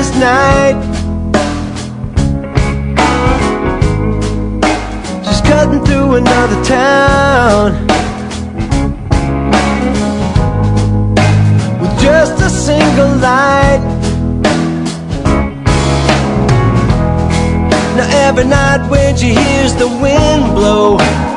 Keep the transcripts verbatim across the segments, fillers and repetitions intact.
this night. Just cutting through another town with just a single light. Now every night when she hears the wind blow,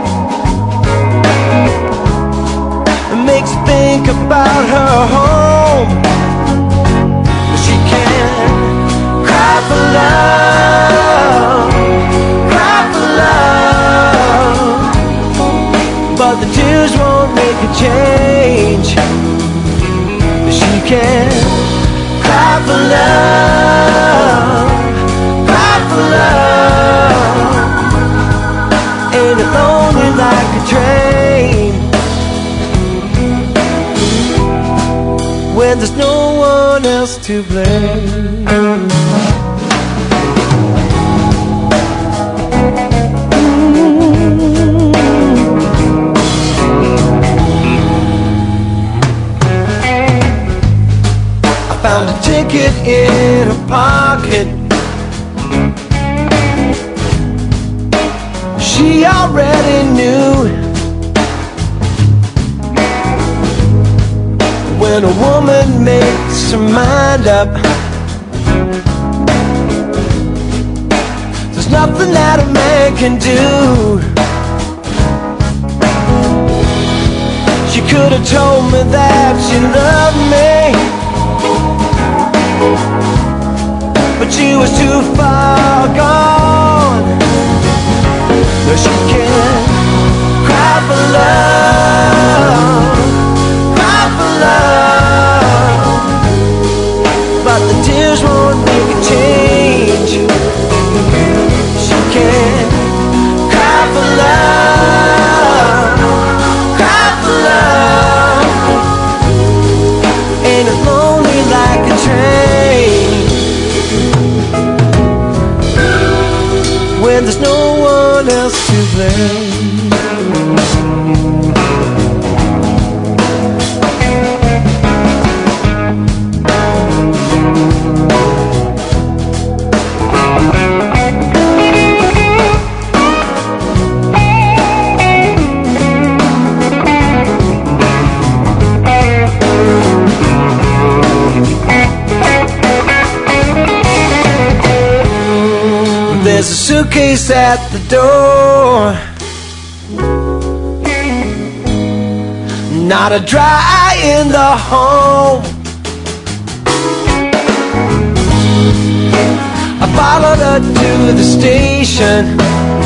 it makes her think about her home. She can't cry for love, cry for love, but the tears won't make a change. She can't cry for love, cry for love. Ain't it lonely like a train when there's no one else to blame? I found a ticket in her pocket. She already knew when a woman makes her mind up, there's nothing that a man can do. She could have told me that she loved me, but she was too far gone. No, she can't cry for love, cry for love, but the tears won't make a change. She can't cry for love, cry for love. Ain't it lonely like a train when there's no one else to blame? There's a suitcase at the door, not a dry eye in the home. I followed her to the station,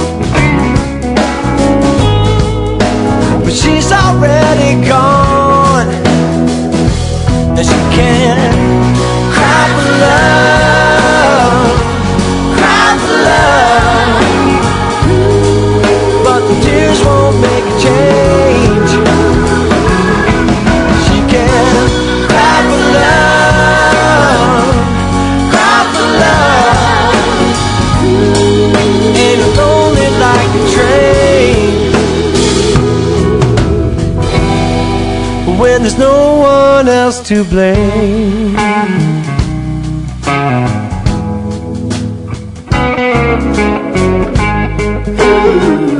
but she's already gone. And she can't cry for love, cry for love, but the tears won't make a change. She can't cry for love, cry for love. Ain't it lonely like a train when there's no one else to blame? Ooh.